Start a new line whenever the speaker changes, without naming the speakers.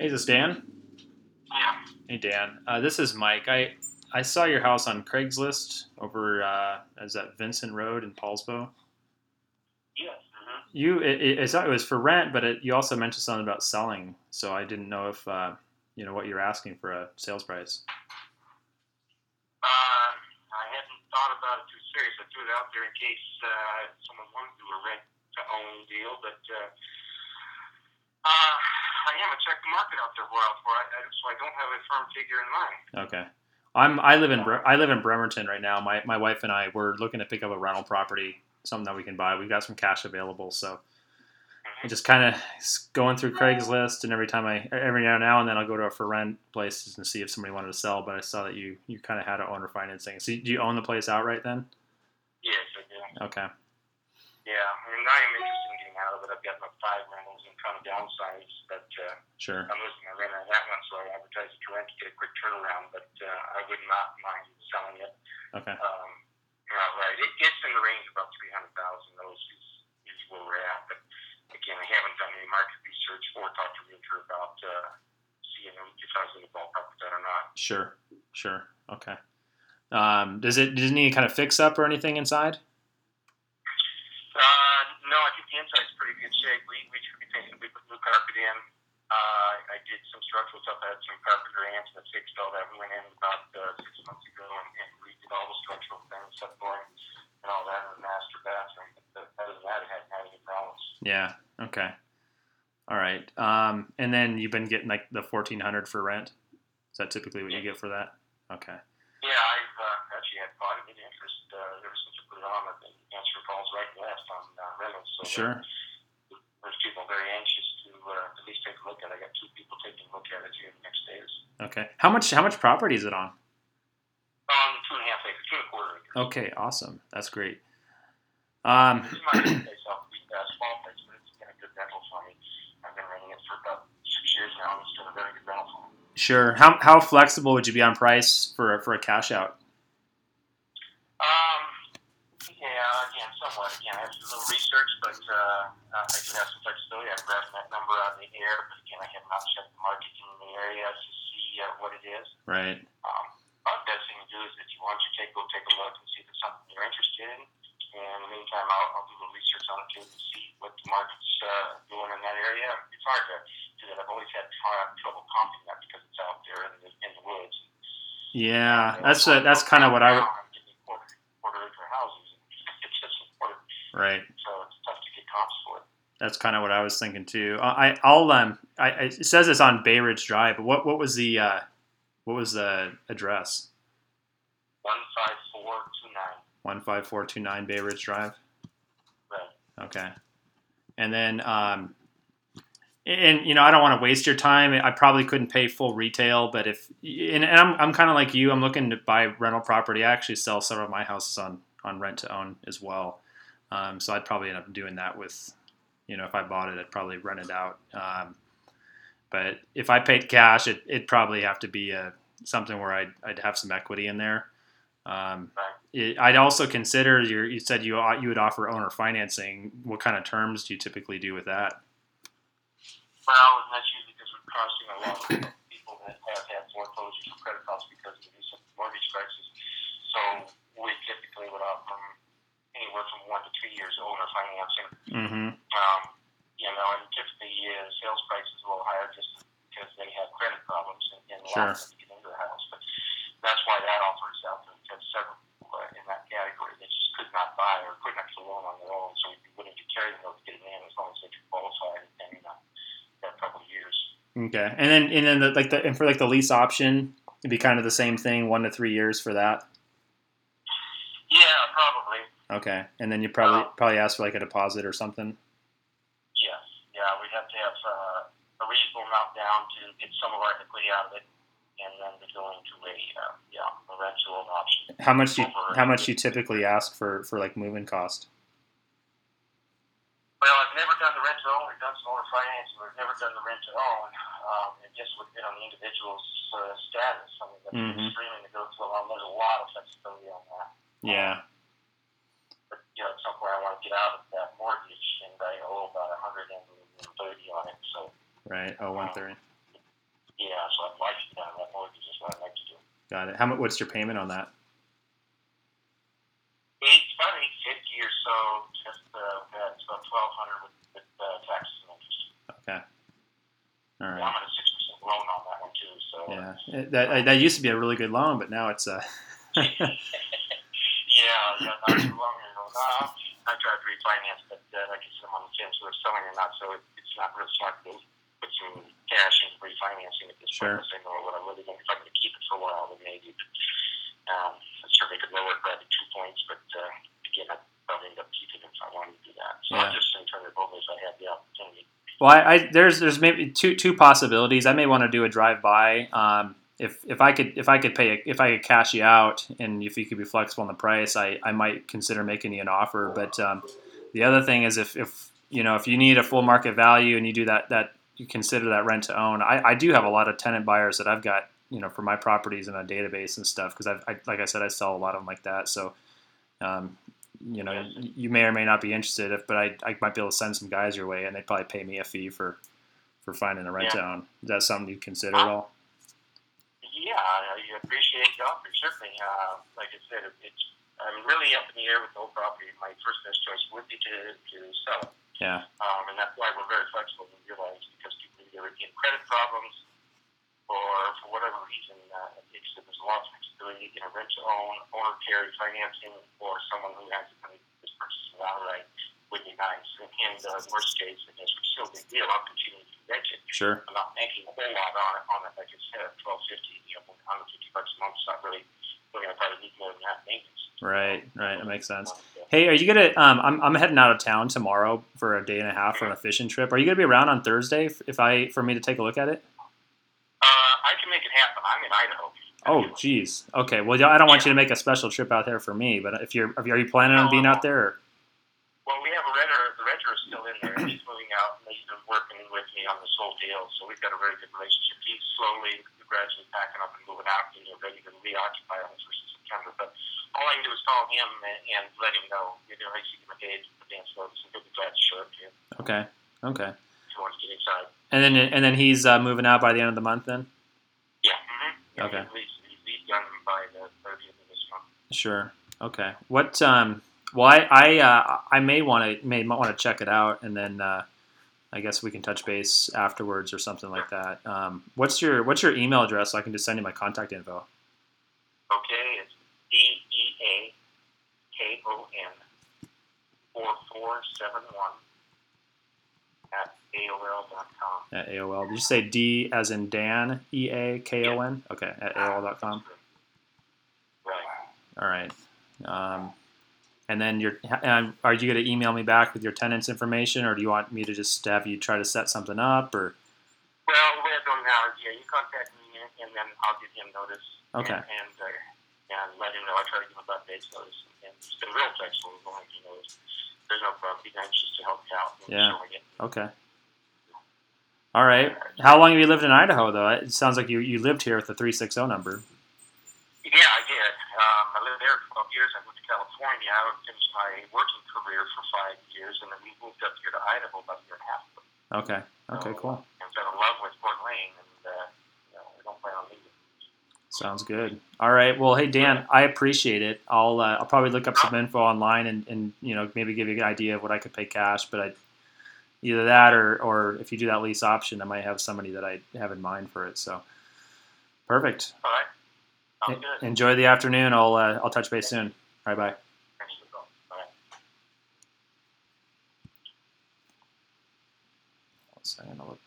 Hey, this is Dan.
Yeah.
Hey, Dan. This is Mike. I saw your house on Craigslist over is that Vincent Road in Paulsbo.
Yes. Mm-hmm.
It was for rent, but you also mentioned something about selling. So I didn't know if what you're asking for a sales price.
I hadn't thought about it too serious. I threw it out there in case someone wanted to do a rent to own deal, but I haven't checked the market out there well so I don't have a firm figure in mind.
Okay. I live in Bremerton right now. My wife and I were looking to pick up a rental property, something that we can buy. We've got some cash available, so I just kind of going through Craigslist, and every now and then I'll go to a for rent places and see if somebody wanted to sell. But I saw that you kind of had an owner financing. So do you own the place outright then?
Yes, I do.
Okay.
Yeah, I mean, I am interested in getting out of it. I've got my 5 rentals and kind of downsize, but
Sure.
I'm losing my rent on that one, so I advertise it to rent to get a quick turnaround, but I would not mind selling it.
Okay.
Right. It's in the range of about 300,000. Those is where we're at, but again, I haven't done any market research or talked to a realtor about seeing if I was in the ballpark with that or not.
Sure. Okay. Does it need any kind of fix up or anything inside?
No, I think the inside's pretty good shape. We put new carpet in. I did some structural stuff. I had some carpenter ants that fixed all that. We went in about 6 months ago and redid all the structural things, set flooring and all that in the master bathroom. But other than that, it hadn't had any problems.
Yeah. Okay. All right. And then you've been getting like the 1,400 for rent. Is that typically what you get for that? Okay.
Yeah, I've actually had quite a bit of interest ever since I put it on. I've been answering calls right and left on rentals. So
Sure.
There's people very anxious to at least take a look at it. I got 2 people taking a look at it here in the next days.
Okay. How much property is it on?
2.5 acres, 2.25 acres.
Okay, awesome. That's great.
This is my place off the small place, but it's been a good rental for me. I've been renting it for about 6 years now, and it's been a very good rental for me.
Sure. How flexible would you be on price for a cash out?
Yeah, again, somewhat. Again, I have to do a little research, but I do have some flexibility. I'm grabbing that number out of the air, but again, I have not checked the market in the area to see what it is.
Right.
But the best thing to do is if you want to go take a look and see if it's something you're interested in. And in the meantime, I'll do a little research on it too to see what the market's doing in that area. It's hard to do that. I've always had trouble comping that because it's out there in the woods.
Yeah, that's kind of what I would.
Quarter acre houses. It's just important.
Right.
So it's tough to get comps for it.
That's kind of what I was thinking too. It says it's on Bay Ridge Drive, but what was the address?
15429.
15429 Bay Ridge Drive.
Right.
Okay. And then I don't want to waste your time. I probably couldn't pay full retail, but I'm kind of like you. I'm looking to buy rental property. I actually sell several of my houses on rent to own as well. So I'd probably end up doing that with, if I bought it, I'd probably rent it out. But if I paid cash, it'd probably have to be something where I'd have some equity in there. I'd also consider you said you would offer owner financing. What kind of terms do you typically do with that?
Well, and that's usually because we're crossing a lot of people that have had foreclosures or credit costs because of the recent mortgage crisis. So we typically would offer them anywhere from 1 to 3 years owner financing.
Mm-hmm.
And typically sales price is a little higher just because they have credit problems and a
Sure.
lot of them to get into the house. But that's why that offer is out there. We've had several people in that category that just could not buy or could not get a loan on their own. So we'd be willing to carry them to get it in as long as they could qualify and a couple of years.
Okay, and then for the lease option, it'd be kind of the same thing, 1 to 3 years for that.
Yeah, probably.
Okay, and then you probably ask for like a deposit or something.
Yes, yeah, we'd have to have a reasonable amount down to get some of our equity out of it, and then we go into a rental option.
How much you typically ask for like moving cost?
Well, I've never done the rent to own. We've done some owner financing. We've never done the rent to own. It just would be on the individual's status. I mean, that's extremely negotiable. There's a lot of flexibility on that.
Yeah.
But at some point, I want to get out of that mortgage, and I owe about $130 on it. So.
Right. Oh, 130. Got it. How much? What's your payment on that?
About 850 or so. Just that's about 1,200 with taxes and interest.
Okay. All right.
Yeah, I'm at a 6% loan on that one too. So
that used to be a really good loan, but now it's
yeah, not too long ago. No, I tried to refinance, but like I said, I'm on the fence whether selling or not. So it's not really smart to put some cash into refinancing at this point. Because I know what I'm really going. If I'm going to keep it for a while, then maybe. But I certainly could lower it by 2 points, but again, I'd probably end up keeping it if I wanted to do that. So I'll just turn it over if I have the opportunity.
Well, there's maybe two possibilities. I may want to do a drive by. If I could cash you out, and if you could be flexible on the price, I might consider making you an offer. But the other thing is if you need a full market value and you do that you consider that rent to own. I do have a lot of tenant buyers that I've got for my properties in a database and stuff because I like I said I sell a lot of them like that. So you may or may not be interested, but I might be able to send some guys your way, and they'd probably pay me a fee for finding a rent to own. Is that something you'd consider at all?
Yeah, I appreciate the offer. Certainly, like I said, I'm really up in the air with the whole property. My first best choice would be to sell it.
Yeah.
And that's why we're very flexible and realize because people either get credit problems or for whatever reason, there's a lot of flexibility in a rent to own, owner carry financing, or someone who has to this purchase it outright would be nice. And worst case, I guess we're still big deal. I'll continue to rent it.
Sure.
I'm not making a whole lot on it. Like I said, $1,250, $150 a month. It's not really. We're going to probably need more than that maintenance.
Right. That makes sense. Hey, are you gonna? I'm heading out of town tomorrow for a day and a half on a fishing trip. Are you gonna be around on Thursday for me to take a look at it?
I can make it happen. I'm in Idaho.
Oh, geez. Okay. Well, I don't want you to make a special trip out there for me, but are you planning on being out there? Or?
Well, we have a renter. The renter is still in there. He's moving out, and he's been working with me on this whole deal. So we've got a very good relationship. He's slowly, gradually packing up and moving out, and ready to reoccupy on the 1st of September. But all I can do is call him and let him know. I see him a day advance notice, and he'll be glad to show up to you.
Okay.
If you want to get inside.
And then he's moving out by the end of the month, then.
Yeah. Mm-hmm.
Okay.
He's done by the 30th of this month.
Sure. Okay. What? Well, I may want to check it out, and then I guess we can touch base afterwards or something like that. What's your email address so I can just send you my contact info?
Okay, it's DEAKON4471 at AOL.com.
At AOL. Did you say D as in Dan, EAKON? Okay, at AOL.com.
Right.
All right. And then are you going to email me back with your tenant's information, or do you want me to just have you try to set something up, or?
Well, the way I'm doing now is, you contact me, and then I'll give him notice.
Okay.
And let him know. I try to give him about days notice. And he's been real flexible as long as he knows. There's no problem. He's anxious to help you out.
Yeah. Okay. All right. How long have you lived in Idaho, though? It sounds like you lived here with the 360 number.
Yeah, I did. I lived there for 12 years. I moved to California. I finished my working career for 5 years, and then we moved up here to Idaho about a year and a half ago.
Okay. Cool.
And fell in love with Fort Wayne, and we don't plan on leaving.
Sounds good. All right. Well, hey Dan, I appreciate it. I'll probably look up some info online and maybe give you a good idea of what I could pay cash. But either that or if you do that lease option, I might have somebody that I have in mind for it. So perfect.
All right. Sounds good.
Enjoy the afternoon. I'll touch base soon. All right. Bye.
Thanks for the call. Bye.
I'm gonna look.